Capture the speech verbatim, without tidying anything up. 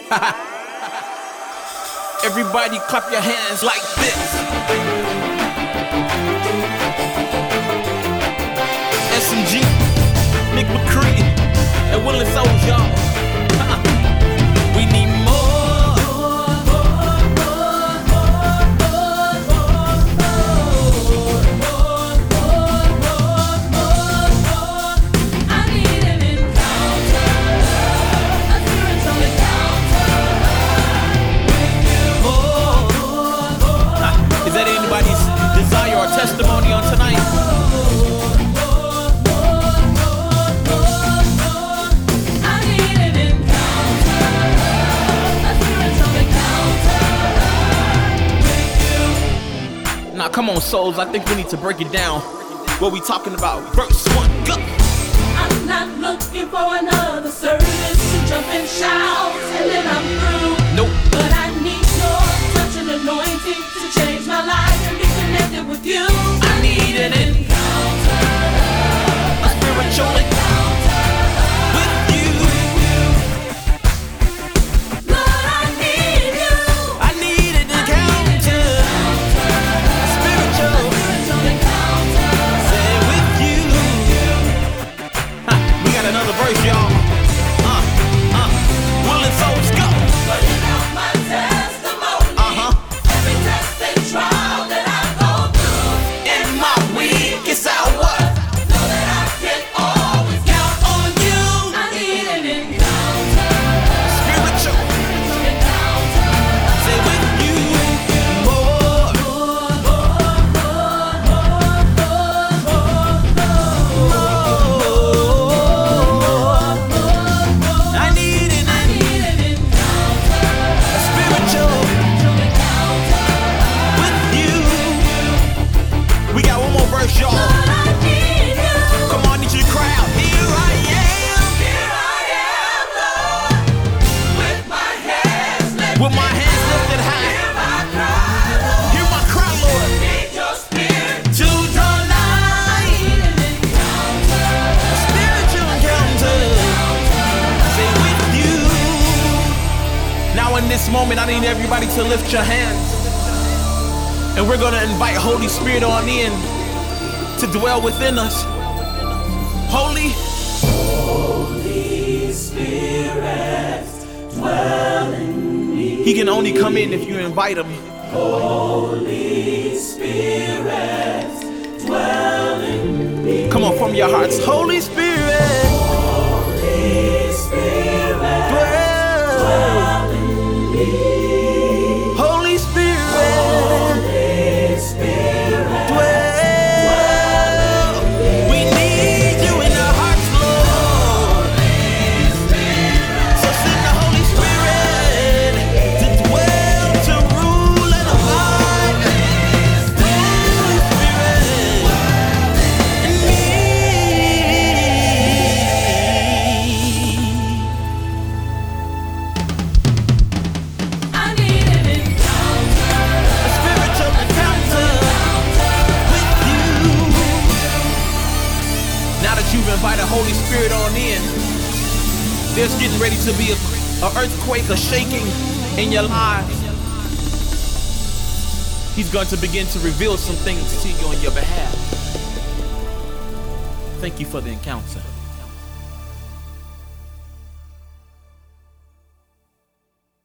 Everybody clap your hands like this. S M G, Nick McCree, and Willie Souls, y'all. We need more. Desire or testimony on tonight? I need an encounter, a spiritual encounter with you. Now come on, souls, I think we need to break it down. What we talking about? Verse one, go! I'm not looking for another service to jump and shout and then I'm through. Nope. But I need your touch and anointing to change my life and be connected with you. I need an encounter, a spiritual encounter with you. Lord, I need you. I need an encounter, a spiritual encounter. say with you. Ha, we got another verse, y'all. Uh, uh, Will and Souls, go. Putting out my testimony. Uh-huh. Every test and trial that I go through. In my weakest hour, Know that I can always count on you. I need an encounter. spiritual, Encounter. say with you. More, I need an I need an encounter. spiritual Encounter. with you. We got one more verse, y'all. Lord, I need you. Come on, need you to cry out. Here I am, Here I am, Lord, with my hands lifted. with my hands lifted high. Hear my cry, Lord. Hear my cry, Lord. Need your spirit. To draw I nigh, need an encounter. spiritual encounter. Say with you. Now in this moment, I need everybody to lift your hands. And we're gonna invite Holy Spirit on in to dwell within us. Holy, Holy Spirit, dwell in me. He can only come in if you invite Him. Holy Spirit, dwell in me. Come on, from your hearts. Holy Spirit, Holy Spirit, dwell. dwell in me. Holy Spirit, Holy Spirit, dwell. We need you in our hearts, Lord. So send the Holy Spirit to dwell, to rule and abide. Holy Spirit in me. I need an encounter. A spiritual encounter with you. Now that you've invited Holy Spirit on in, there's getting ready to be a, a earthquake, a shaking in your lives. He's going to begin to reveal some things to you on your behalf. Thank you for the encounter.